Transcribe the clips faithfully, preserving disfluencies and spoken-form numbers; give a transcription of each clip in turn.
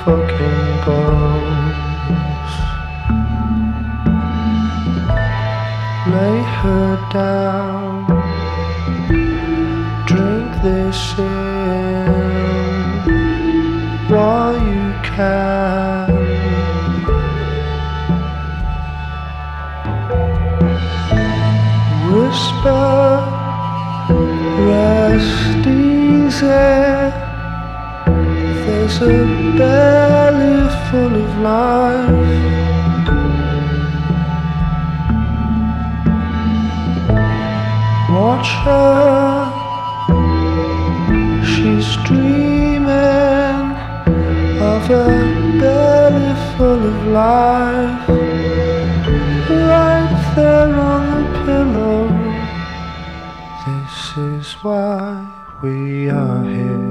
fucking bones. Lay her down, drink this in while you can. Whisper, rest easy. There's a belly full of life. Watch her, she's dreaming of a belly full of life. Right there on the pillow. This is why we are here.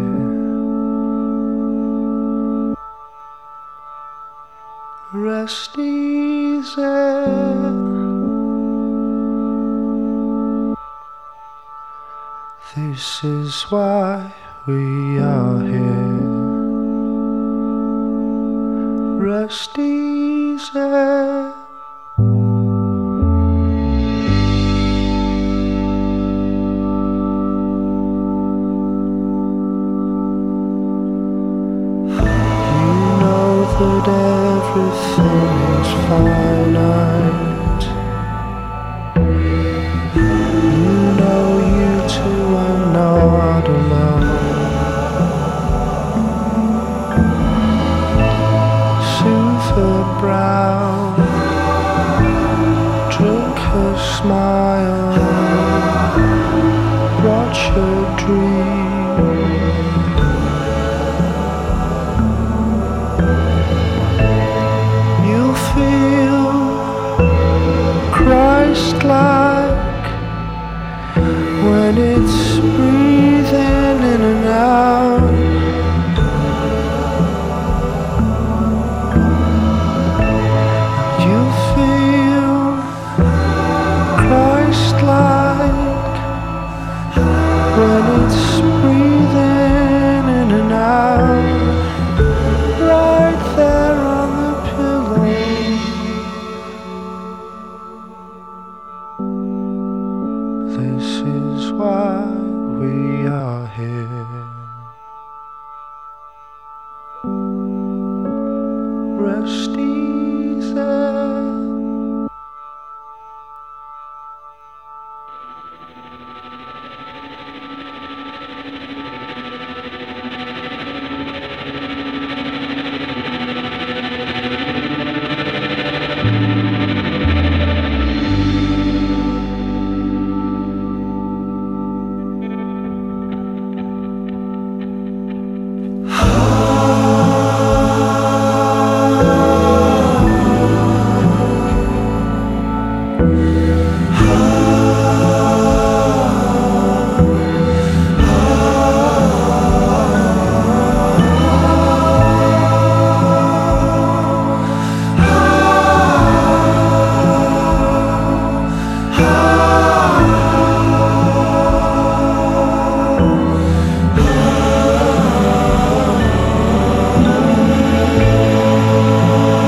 Rest easy. This is why we are here. Rest easy. That everything is finite. You know you too, I know I don't know. Soothe her brow, drink her smile, watch her dream. Christ-like when it's breathing in and out. You feel Christ-like when it's breathing in and out. Right there on the pillow. This is why we are here. Rest easy.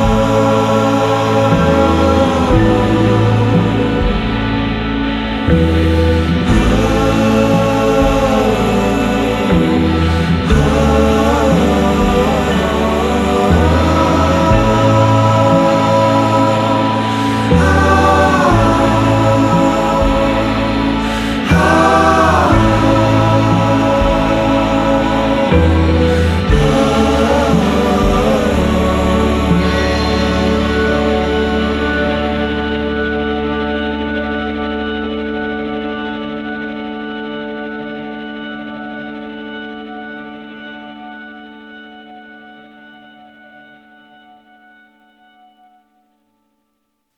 you.